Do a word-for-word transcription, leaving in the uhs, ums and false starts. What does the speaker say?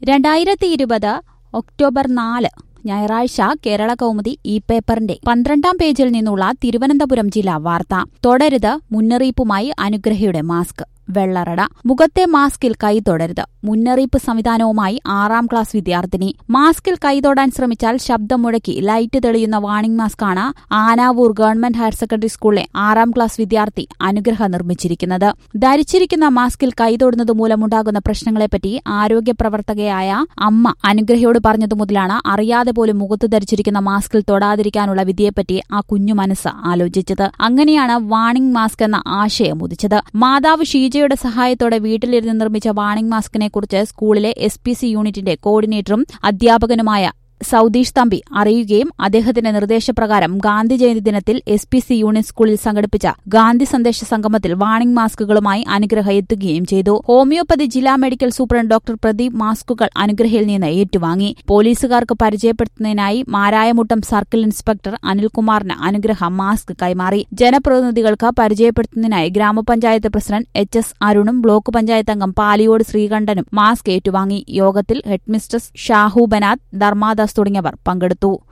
രണ്ടായിരത്തി ഇരുപത് ഒക്ടോബർ നാല് ഞായറാഴ്ച കേരള കൗമുദി ഈ പേപ്പറിന്റെ പന്ത്രണ്ടാം പേജിൽ നിന്നുള്ള തിരുവനന്തപുരം ജില്ലാ വാർത്ത. തുടരുത് മുന്നറിയിപ്പുമായി അനുഗ്രഹയുടെ മാസ്ക്. വെള്ളറട. മുഖത്തെ മാസ്കിൽ കൈ തൊടരുത്. മുന്നറിയിപ്പ് സംവിധാനവുമായി ആറാം ക്ലാസ് വിദ്യാർത്ഥിനി. മാസ്കിൽ കൈ തൊടാൻ ശ്രമിച്ചാൽ ശബ്ദം മുഴക്കി ലൈറ്റ് തെളിയുന്ന വാണിംഗ് മാസ്കാണ് ആനാവൂർ ഗവൺമെന്റ് ഹയർ സെക്കൻഡറി സ്കൂളിലെ ആറാം ക്ലാസ് വിദ്യാർത്ഥി അനുഗ്രഹ നിർമ്മിച്ചിരിക്കുന്നത്. ധരിച്ചിരിക്കുന്ന മാസ്കിൽ കൈ തൊടുന്നത് മൂലമുണ്ടാകുന്ന പ്രശ്നങ്ങളെപ്പറ്റി ആരോഗ്യ പ്രവർത്തകയായ അമ്മ അനുഗ്രഹയോട് പറഞ്ഞതു മുതലാണ് അറിയാതെ പോലും മുഖത്ത് ധരിച്ചിരിക്കുന്ന മാസ്കിൽ തൊടാതിരിക്കാനുള്ള വിധിയെപ്പറ്റി ആ കുഞ്ഞു മനസ്സ് ആലോചിച്ചത്. അങ്ങനെയാണ് വാണിംഗ് മാസ്ക് എന്ന ആശയം ഉദിച്ചത്. മാതാവ് ഷീജയുടെ സഹായത്തോടെ വീട്ടിലിരുന്ന് നിർമ്മിച്ച വാണിംഗ് മാസ്കിനെ കുറിച്ച് സ്കൂളിലെ എസ് പി സി യൂണിറ്റിന്റെ കോർഡിനേറ്ററും അധ്യാപകനുമായ സൌദീഷ് തമ്പി അറിയുകയും അദ്ദേഹത്തിന്റെ നിർദ്ദേശപ്രകാരം ഗാന്ധി ജയന്തി ദിനത്തിൽ എസ് പി സി യൂണിറ്റ് സ്കൂളിൽ സംഘടിപ്പിച്ച ഗാന്ധി സന്ദേശ സംഗമത്തിൽ വാണിംഗ് മാസ്കുകളുമായി അനുഗ്രഹ എത്തുകയും ചെയ്തു. ഹോമിയോപ്പതി ജില്ലാ മെഡിക്കൽ സൂപ്രണ്ട് ഡോക്ടർ പ്രദീപ് മാസ്കുകൾ അനുഗ്രഹയിൽ നിന്ന് ഏറ്റുവാങ്ങി. പോലീസുകാർക്ക് പരിചയപ്പെടുത്തുന്നതിനായി മാരായമുട്ടം സർക്കിൾ ഇൻസ്പെക്ടർ അനിൽകുമാറിന് അനുഗ്രഹ മാസ്ക് കൈമാറി. ജനപ്രതിനിധികൾക്ക് പരിചയപ്പെടുത്തുന്നതിനായി ഗ്രാമപഞ്ചായത്ത് പ്രസിഡന്റ് എച്ച് എസ് അരുണും ബ്ലോക്ക് പഞ്ചായത്ത് അംഗം പാലിയോട് ശ്രീകണ്ഠനും മാസ്ക് ഏറ്റുവാങ്ങി. യോഗത്തിൽ ഹെഡ്മിസ്ട്രസ് ഷാഹു ബനാത്ത്, ധർമാദാസ് തുടങ്ങിയവർ പങ്കെടുത്തു.